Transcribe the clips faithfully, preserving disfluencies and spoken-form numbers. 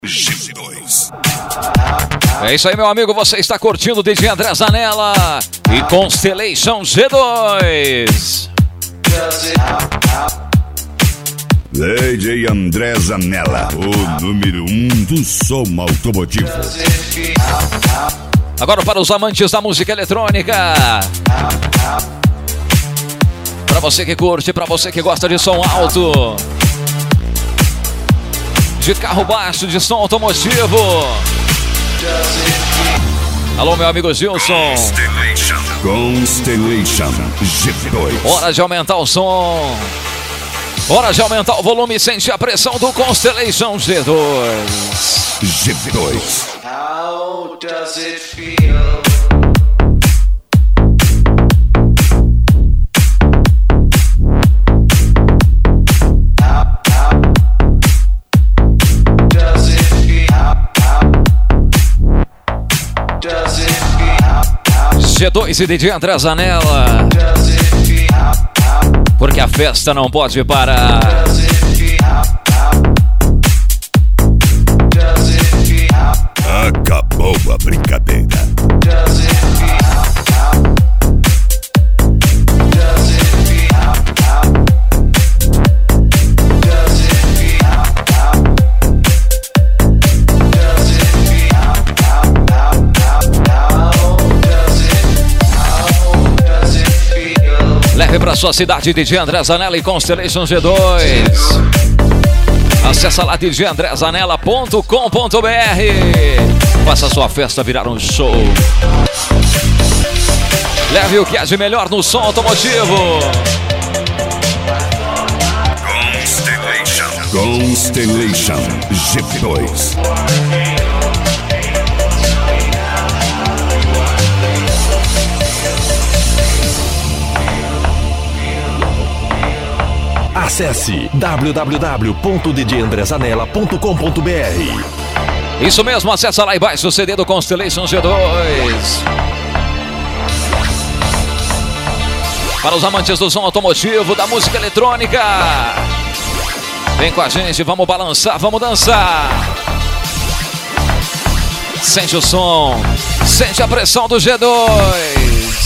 G dois. É isso aí, meu amigo, você está curtindo o D J André Zanella e Constellation G dois. D J André Zanella, o número um do som automotivo. Agora para os amantes da música eletrônica, para você que curte, para você que gosta de som alto, de carro baixo, de som automotivo. Alô, meu amigo Gilson. Constellation, Constellation G dois. Hora de aumentar o som. Hora de aumentar o volume e sentir a pressão do Constellation G dois. G dois. How does it feel? G dois e D J André Zanella, porque a festa não pode parar. Acabou a brincadeira. Leve para sua cidade D J André Zanella e Constellation G dois. Acesse lá d j andré zanella ponto com ponto b r. Faça sua festa virar um show. Leve o que há de melhor no som automotivo. Constellation, Constellation G dois. Acesse w w w ponto d j andré zanella ponto com ponto b r. Isso mesmo, acessa lá e baixa o C D do Constellation G dois. Para os amantes do som automotivo, da música eletrônica, vem com a gente, vamos balançar, vamos dançar. Sente o som, sente a pressão do G dois.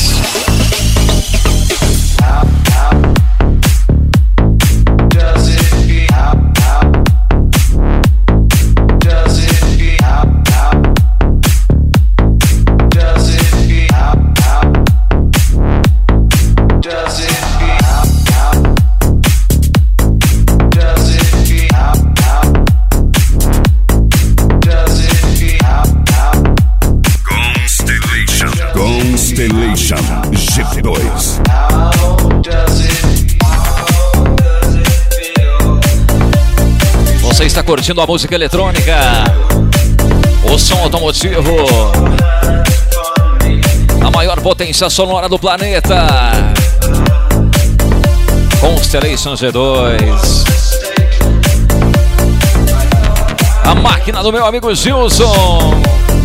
Constellation G dois. Você está curtindo a música eletrônica, o som automotivo, a maior potência sonora do planeta. Constellation G dois. A máquina do meu amigo Gilson.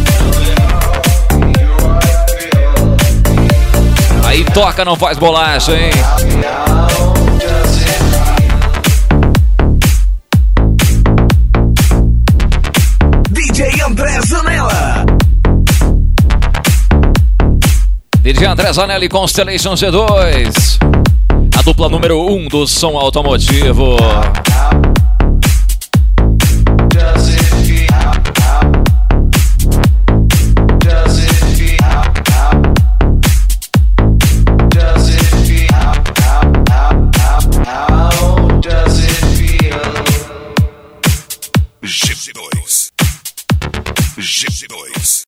Aí toca, não faz bolacha, hein? D J André Zanella. D J André Zanella e Constellation G dois. A dupla número um do som automotivo. G dois. G dois.